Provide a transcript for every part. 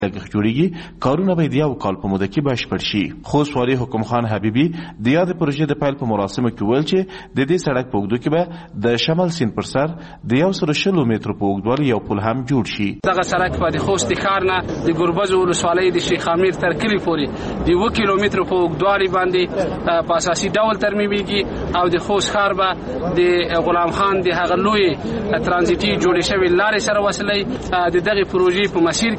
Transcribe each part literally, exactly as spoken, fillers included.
لګښت جوړیږي کارونه به د یو کال په موده کې بشپړ شي. خوست والي حکم خان حبیبي د یادې پروژې د پیل په مراسمو کې ویل چې د دې سړک په اوږدو کې به د شمال سیند پر سر د یو سل شلو مترو په اوږدوالي یو پل هم جوړ شي. دغه سړک به د خوست ښار نه د ګربز ولسوالۍ د شیخ امیر تر کلي پورې د اوه کیلومترو په اوږدوالي باندې په اساسي ډول ترمیمېږي او د خوست ښار به د غلام خان د هغه لوی ترانزیتي جوړې شوې لارې سره وصلوي. د دغې پروژې په مسیر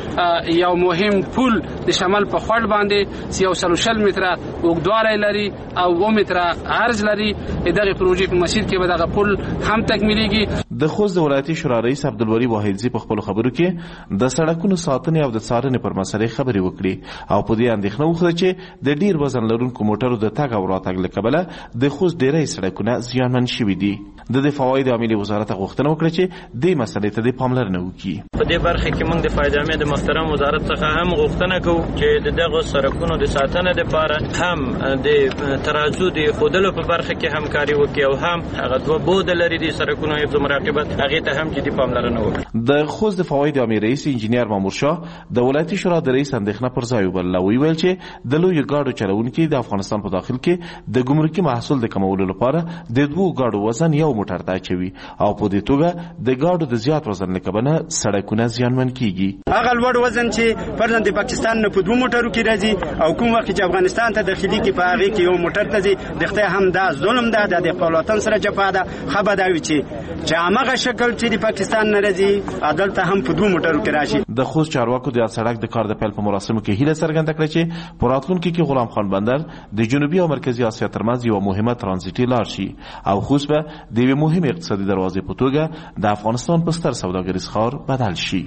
کې یو مهم پل د شمال په خوړ باندې یو سل شل متره اوږدوالی لري او اوه متره عرض لري. دغې پروژې په مسیر کې به دغه پل هم تکمیلېږي. د خوست د ولایتي شورا رئیس عبدالباري واحدزي په خپلو خبرو کې د سړکونو ساتنې او د څارنې پر مسلې خبرې وکړي او په دې اندېښنه وښوده چې د ډیر وزن لرونکو موټرو د تګ او راتګ له کبله د خوست ډیری سړکونه زیانمن شوي دي. د دې فواید عاملي وزارت غوښتنه وکړه چې دې مسلې ته د پاملرنه وکړي. په دې برخه کې موږ د فایده عامه د محترم وزارت څخه هم غوښتنه کوو چې د دغه سړکونو د ساتنې لپاره هم د ترازو د خودلو په برخه کې همکاري وکړي او هم هغه دوه بود لري د سړکونو حفظ او مراقبت هغه ته هم جدي پاملرنه وکړي. د خوست د فواید عامه رئیس انجینیر مامور شاه د ولایتي شورا د رئیس اندېښنه پر ځای وبلله. ویل چې د لویو ګاډو چلوونکي د افغانستان په داخل کې د ګمرکي محصول د کمولو لپاره د دوو ګاډو وزن یو موټر ته اچوي او په دې توګه د ګاډو د زیات وزن له کبله سړکونه زیانمن کیږي. هغه لوړ وزن چې فرضاً د پاکستان نه په دوه موټرو کې راځي او کوم وخت چې افغانستان ته داخلي کې په هغه کې یو موټر ته ځي دغه هم دا ظلم ده د خپل وطن سره جفا ده. خبر دا وی چې چې هغه شکل چې د پاکستان نه راځي عدالت ته هم په دوه موټرو کې راشي. د خوست چارواکو د سړک د کار د پیل په مراسمو کې هیله څرګنده کړه چې په راتلونکي کې غلام خان بندر د جنوبي او مرکزي اسیا ترمنځ یو مهمه ترانزیتي لار شي او خوست به د یوې مهمې اقتصادي دروازې په توګه د افغانستان په ستر سوداګریز ښار بدل شي.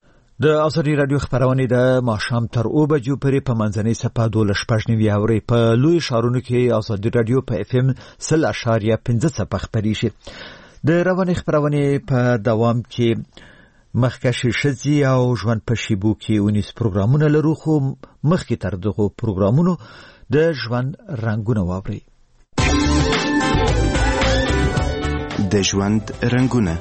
د ازادي رادیو خبرونه د ماښام تر اوه بجو پورې په منځنۍ صفحه دوه شپږ نوي اوري په لوی شهرونو کې ازادي رادیو په اف ام سل اشاریه پنځه صفحه خبري شي. د رواني خبرونه په دوام کې مخکښې ښځې او ژوند په شیبو کې ونیس پروګرامونه لرو خو مخکې تر دغو پروګرامونو د ژوند رنګونه واورئ. د ژوند رنګونه.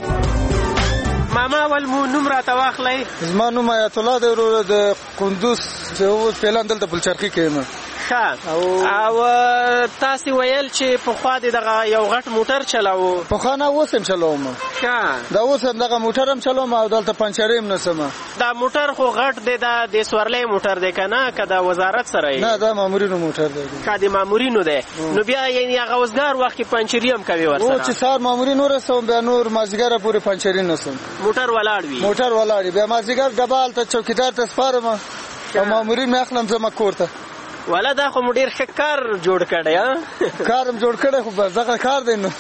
ماما ول مو نوم راته واخلئ. زما نوم آیت الله دی ورور د قندوز چې اوس فعلا دلته پلچرخي کې یم. او او تاسو ویل چې په خوا دې دغه یو غټ موټر چلاو. په خوا نه اوس هم چلاوم. ښه دا اوس هم دغه موټر هم چلاوم او دلته پنچر هم نسم. دا موټر خو غټ دی دا د سورلې موټر دی کنه که د وزارت سره یې؟ نه دا مامورینو موټر دی. که د مامورینو دی نو بیا یعنې هغه اوسګار وخت کې پنچري هم کوي ورسره؟ او چې سهار مامورین ورسوم بیا نور مازدیګره پورې پنچري نسم. موټر ولاړ وي؟ موټر ولاړ وي. بیا مازدیګر ډبه هلته چوکیدار ته سپارم او مامورین مې اخلم زما کور ته. والا دا خو مو ډېر ښه کار جوړ کړی ها. کار هم جوړ کړی خو بس دغه کار دی نو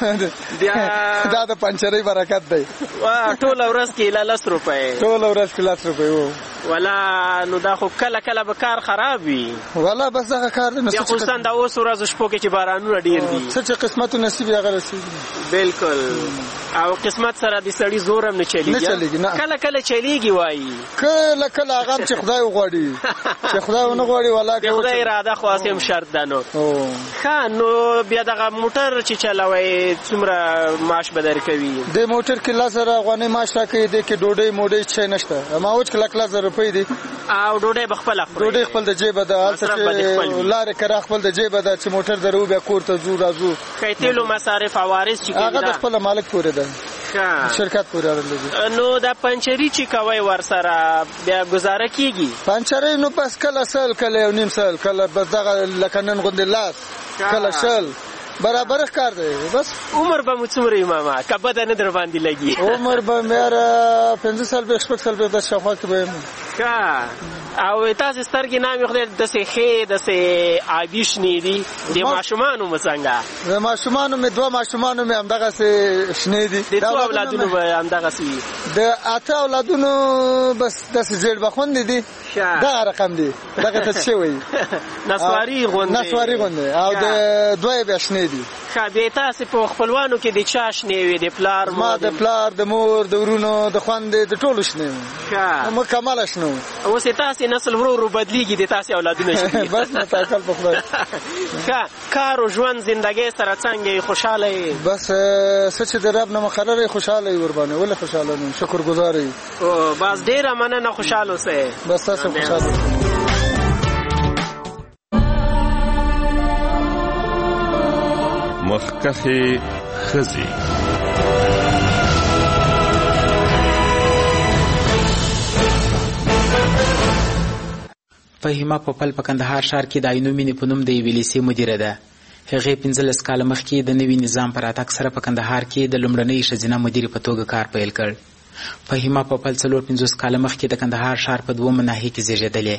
دا د پنچرۍ برکت دی. ټوله ورځ کې لس روپۍ؟ ټوله ورځ کې لس روپۍ و. والا نو دا خو کله کله به کار خراب وي. والا بس دغه کار دی. بیا خصوصا د اوس ورځو شپو کې چې بارانونه ډېر دي. څه چې قسمت و نصیب یې هغه رسېږي. بلکل. او قسمت سره د سړي زور هم نه چلیږي. نه چلیږي نه. کله کله چلیږي وایي. کله کله هغه هم چې خدای وغواړي. چې خدای ونه غواړي والا د خدای اراده خو هسې هم شرط ده. نو ښه نو بیا دغه موټر چې چلوئ څومره معاش به درکوي؟ د موټر کې لس زره افغانۍ معاش راکوي. دې کې ډوډۍ موډۍ شی نشته. ما وچ کې لک لس زره روپۍ دي. او ډوډۍ به خپله خورئ؟ ډوډۍ خپل د جیبه ده. هلته چې لارې کرا خپل د جیبه ده چې موټر درو بیا کور ته ځو راځو. ښه تیلو مصارف عوارض چې هغه د خپله مالک پورې ده. شرکت پورې اړه لري. نو دا پنچري چې کوئ ورسره بیا ګزاره کیږي؟ پنچري نو بس کله سل کله یو نیم سل کله بس دغه لکه نن غوندې لاس کله شل برابر کار دی. بس عمر به مو څومره وي ماما که بده نه در باندې لګي؟ عمر به مې یاره پنځه څلوېښت شپږ څلوېښت داسې شاوخوا کې به یم. او تاسو سترګې نامې خدای داسې ښې داسې عادي شنې دي. د ماشومانو مو څنګه؟ د ماشومانو مې دوه ماشومانو مې همدغسې شنې دي. د څو اولادونو به همدغسې وي؟ د اته اولادونو بس داسې زیړ بخوندې دي. دغه رقم دي. دغه ته څه وایي؟ نسواري غوندې. نسواري غوندې. او د دوه یې بیا شنې دي. ښه بیا تاسې په خپلوانو کې د چا شنې وي؟ د پلار؟ ما د پلار د مور د ورونو د خویندې د ټولو شنې وي. مکمله شنه. اوس یې تاسې ستاسې نسل ورو ورو بدلیږي د تاسې اولادونه شي بس متوکل په خدای. ښه کار او ژوند زندګۍ سره څنګه یې خوشحاله یې؟ بس څه چې د رب نه مقرر یې خوشحاله یې ورباندې. ولې خوشحاله نه شکرګزار یې. بس ډېره مننه خوشحاله اوسئ. بس تاسو خوشحاله. مخکخې ښځې فهیمه پوپل په کندهار ښار کې د عینو مینې په نوم د یوې لیسې مدیره ده. هغې پنځلس کاله مخکې د نوي نظام په راتګ سره په کندهار کې د لومړنۍ ښځینه مدیرې په توګه کار پیل کړ. فهیمه پوپل څلور پنځوس کاله مخکې د کندهار ښار په دومه ناحیه کې زیږېدلې.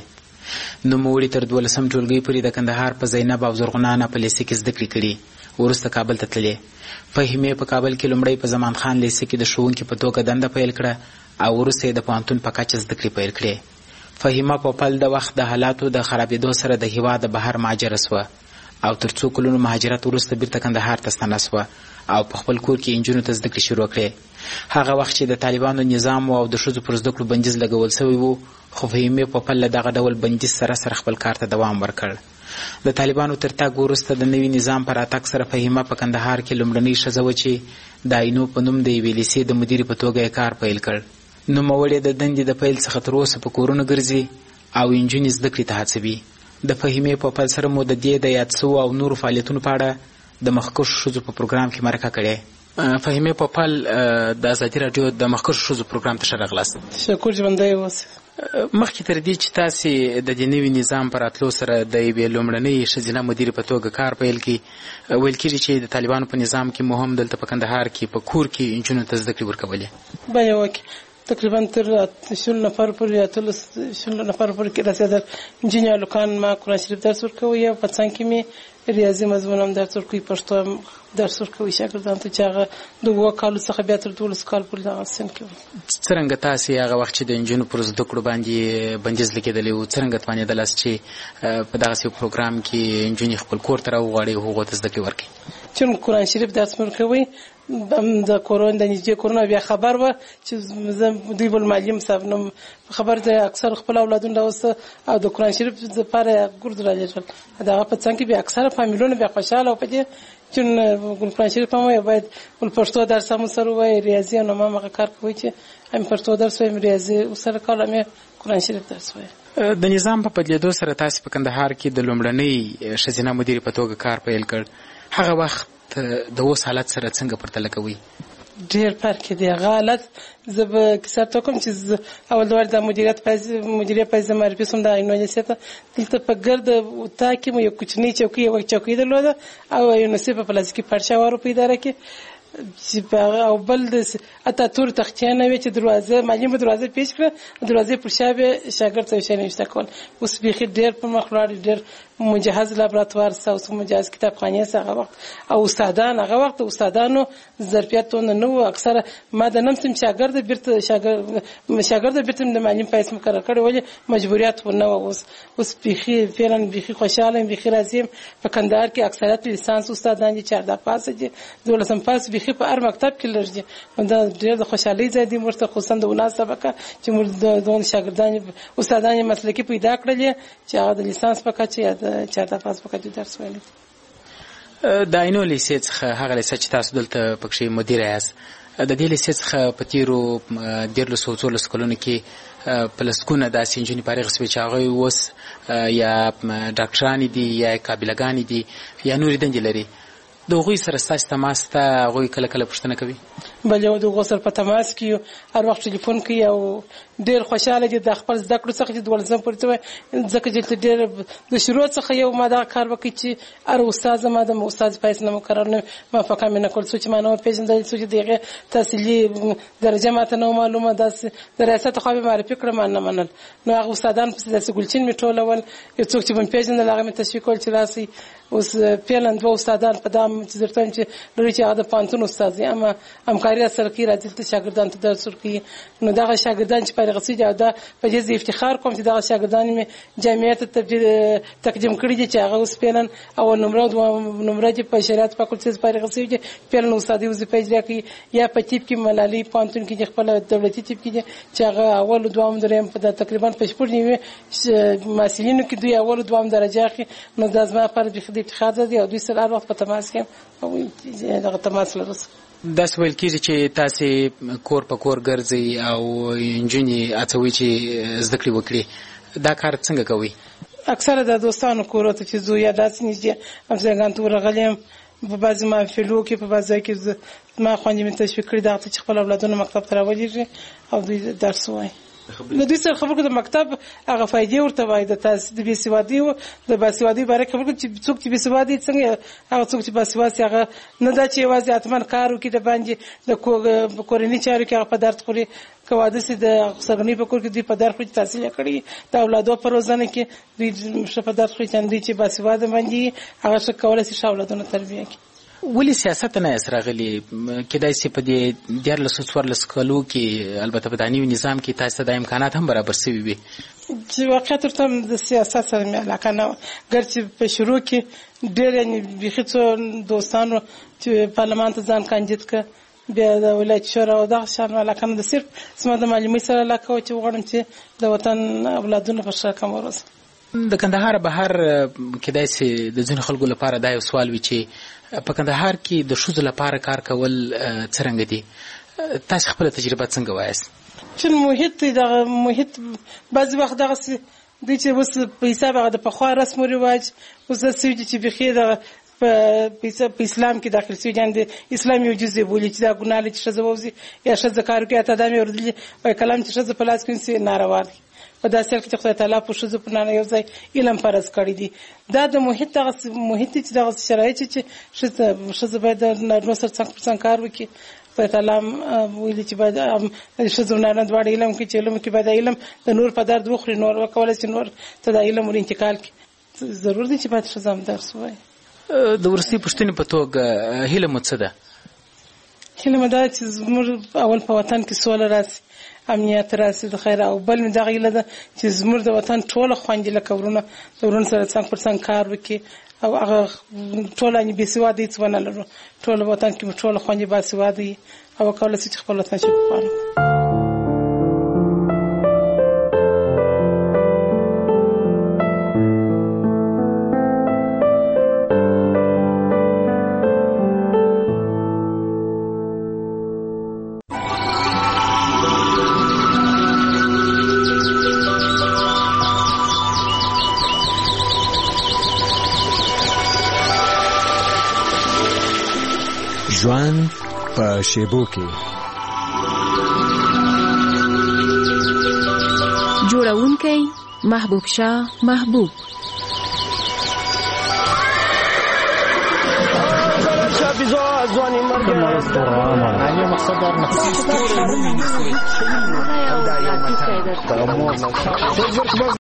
نوموړي تر دولسم ټولګۍ پورې د کندهار په زینب او زرغونه په لیسې کې زده کړې کړي. وروسته کابل ته تللې. فهیمې په کابل کې لومړی په زمان خان لیسې کې د ښوونکي په توګه دنده پیل کړه او وروسته یې د پوهنتون په کچه زده کړې پیل کړې. فهیمه پوپل د وخت د حالاتو د خرابېدو سره د هېواد بهر مهاجره سوه او تر څو کلونو مهاجرت وروسته بیرته کندهار ته ستنه سوه او په خپل کور کې نجونو ته زده کړې شروع کړې. هغه وخت چې د طالبانو نظام او د ښځو پر زده کړو بندیز لګول سوی و، خو فهیمې پوپل له دغه ډول بندیز سره سره خپل کار ته دوام ورکړ. د طالبانو تر تګ وروسته د نوي نظام په راتګ سره فهیمه په کندهار کې لومړنۍ ښځه وه چې د عینو په نوم د یوې لیسې د مدیرې په توګه یې کار پیل کړ. نوموړې د دندې د پیل څخه تر اوسه په کورونو ګرځي او نجونې زده کړې ته هڅوي. د فهیمې پوپل سره مو د دې د یاد سوو او نورو فعالیتونو په اړه د مخکښو ښځو په پروګرام کې مرکه کړې. فهیمې پوپل د ازادي راډیو د مخکښو ښځو پروګرام ته ښه راغلاست. شکر ژوندی اوسه. مخکې تر دې چې تاسې د دې نوي نظام په راتلو سره د یوې لومړنۍ ښځینه مدیرې په توګه کار پیل کړي، ویل کېږي چې د طالبانو په نظام کې مو هم دلته په کندهار کې په کور کې نجونو ته زده کړې ورکولې. بله وکې تقریبا تر شلو نفر پورې اتلس شلو نفر پورې کې رسېدل. نجونې هلکان ما قرآن شریف درس ورکوي او په څنګ کې مې ریاضي مضمون هم درس ورکوي، پښتو هم درس ورکوي شاګردانو ته چې هغه د اووه کالو څخه بیا تر دولسو کالو پورې دغه سن کې وو. څرنګه تاسې هغه وخت چې د نجونو پر زده کړو باندې بندیز لګېدلی و، څرنګه توانېدلاست چې په دغسې یو پروګرام کې نجونې خپل کور ته راوغواړئ او هغو ته زده کړې ورکړئ؟ چون قرآن شریف درس مې ورکوي د کورون د نږدې کورونه بیا خبر وه چې زه دوی بل معلم صاحب نوم خبر د اکثر خپل اولادونه راوسته او د قرآن شریف دپاره ګرد رالېږل. د هغه په څنګ کې بیا اکثره فامیلونه بیا خوشحاله او په دې چون قرآن شریف هم وایي باید ول پښتو درس هم سره ووایي، ریاضي هم هغه کار کوي چې هم پښتو درس وایم ریاضي سره کار هم قرآن شریف درس وایم. د نظام په بدلېدو سره تاسې په کندهار کې د لومړنۍ ښځینه مدیرې په توګه کار پیل کړ. هغه وخت د اوس حالت سره څنګه پرتله کوئ؟ ډېر فرق دی. هغه حالت زه به کیسه ته کوم چې اول دوار د مدیریت مدیریت پایز معرفي سوم د عینو لیسې ته. دلته په ګرد اطاق کې مو یو کوچنۍ چوکۍ یوه چوکۍ درلوده او یونیسې په پلاستیکي پرچه وارو په اداره کې او بل د اته تور تختیانه وي چې دروازه معلم به دروازه پیش کړه، دروازې پر شا به شاګرد ته شي نشته کول. اوس بیخي ډېر پر مخ ولاړ، ډېر مجهز لابراتوار سه اوس مجهز کتابخانې سه هغه وخت او استادان هغه وخت استادانو ظرفیتونه نه وو. اکثره ما د نم سم شاګرد بیرته شاګرد شاګرد بیرته د معلم پیسې مقرر کړي ولې مجبوریت ونه و. اوس اوس بیخي فعلا بیخي خوشاله بیخي راضي په کندهار کې اکثریت لیسانس استادان دي، چارده پاس دي، دولسم پاس بیخي په هر مکتب کې لري. دا ډېر د خوشحالۍ ځای دی مرته، خصوصا د وناس طبقه چې موږ د شاګردان استادان مسلکي پیدا کړل چې هغه د لیسانس په کچه یا د چارده پاس په کچه درس ویلي. د عینو لیسې څخه هغه لیسه چې تاسو دلته پکښې مدیره یاست، د دې لیسې څخه په تېرو دیارلسو او څوارلسو کلونو کې په لسګونه داسې نجونې فارغې شوې چې هغوی اوس یا ډاکټرانې دي یا قابلهګانې دي یا نورې دندې لري. د هغوی سره ستاسې تماس ته هغوی کله کله پوښتنه کوي؟ بله د هغو سره په تماس کې یو، هر وخت ټلیفون کوي او ډېر خوشحاله دي د خپل زده کړو څخه چې دولسم پورې ته وایي. ځکه چې ډېر د شروع څخه یو ما دغه کار وکړي چې هر استاد زما د استاد پیسې نه مقرر نه موافقه مې نه کړل، څو چې ما نه وپېژندل، څو چې د هغې تحصیلي درجه ماته نه معلومه، داسې د ریاست خوا مې معرفي کړه ما نه منل. نو هغه استادان پسې داسې ګلچین مې ټولول، یو څوک چې مې پېژندل هغه مې تشویق کول چې راسئ. اوس فعلا دوه استادان په دام چې درته وایم چې لري چې هغه د پوهنتون استاد دي، اما همکاري همکاري سره کوي راځي ته شاګردان ته درس ورکوي نو دغه شاګردان چې فارغ شوي دي دا په دې افتخار کوم چې دغه شاګردان مې جامعه ته تقدیم کړي دي چې هغه اوس پیلن او نمره نمره چې په شریعت فاکولټي فارغ شوي دي پیلن استادي وظیفه اجرا کوي یا په تیپ کې ملالي پانتون کې خپل دولتي تیپ کې چې هغه اول دوام دریم په تقریبا په شپږ نیوي مسلینو کې دوی اول دوام درجه اخی نو د ازما پر د افتخار دي او دوی سره هر وخت په تماس کې او دغه تماس لري. دا سوال کیږي چې تاسو کور په کور ګرځي او انجینی اڅوي چې زده کړې وکړي دا کار څنګه کوي؟ اکثره د دوستانو کورو ته چې زویا داسې نږدې هم څنګه تور غلیم په بعضی محفلو کې په بعضی کې ما خوندې مې تشویق کړی دا چې خپل اولادونه مکتب ته راولېږي او دوی درس وایي. نو دوی سره خبرو د مکتب هغه فائدې ورته وایي د تاسو د بېسوادي او د باسوادي باره خبرو چې څوک چې بېسوادي څنګه هغه څوک چې باسوادي هغه نه دا چې یوازې اتمن کار وکړي د باندې د کورنۍ چارو کې هغه په درد خوري که واده سي د سرګنی په کور کې دوی په درد خوري تحصیل کړي د اولادو په روزنه کې دوی په درد خوري چې باسوادي باندې هغه څه کولای شي اولادونه تربیه کړي. ولی سیاست نه اسراغلی کدای سي په دې دیارلس څوارلس کلو کې البته په دانیو نظام کې تاسو د امکانات هم برابر شوي وي چې واقعیت ورته د سیاست سره مې علاقه نه ګرځي په شروع کې ډېر یعنی بيخي څو دوستانو چې پارلمان ته ځان کاندید ک بیا د ولایت شورا او دغه شان علاقه نه صرف سم د معلومي سره علاقه او چې وغواړم چې د وطن اولادونه په شرکه مورس د کندهار بهر کدای سي د ځین خلکو لپاره دا یو سوال وي چې په کندهار کې د ښځو لپاره کار کول څنګه دي؟ تاسو خپل تجربه څنګه وایاست؟ چې محیط دغه محیط بعض وخت دغه دوی چې اوس په حساب هغه د پخوا رسم او رواج اوس د سوي چې بخیر دغه په اسلام کې داخل شوی دي اسلام یو جزء بولی چې دا ګناه لري چې ښځه ووځي یا ښځه کار کوي اته دامه وردلی او کلام چې ښځه په لاس کې سي ناروا دي په داسې حال کې چې خدای تعالی په ښځو په نانه یو ځای علم فرض کړی دي دا د محیط دغه محیط چې دغه شرایط چې ښځه ښځه باید نارینه سره څنګه څنګه کار وکړي په تعالی ویلي چې باید ښځو نارینه دواړه علم کې چې علم کې باید علم د نور په درد وخوري نور وکولای چې نور ته د علم ور انتقال کې ضرور دي چې باید ښځه هم درس وایي. د ورستي پښتنې په توګه هیله مو څه ده؟ هیله مو دا چې زموږ اول په وطن کې سوله راسي امنیت راسي د خیر او بل مې دغه هیله ده چې زموږ د وطن ټوله خویندې لکه ورونه د ورونو سره څنګ پر څنګ کار وکړي او هغه ټوله یې بېسواده هېڅ ونه لرو ټوله وطن کې مو ټوله خویندې باسواده وي او وکولی شي چې خپل وطن شي پخوانه ژوند په شیبو کې جوړونکی محبوب شاه محبوب ځواني مرګ یو مقصد در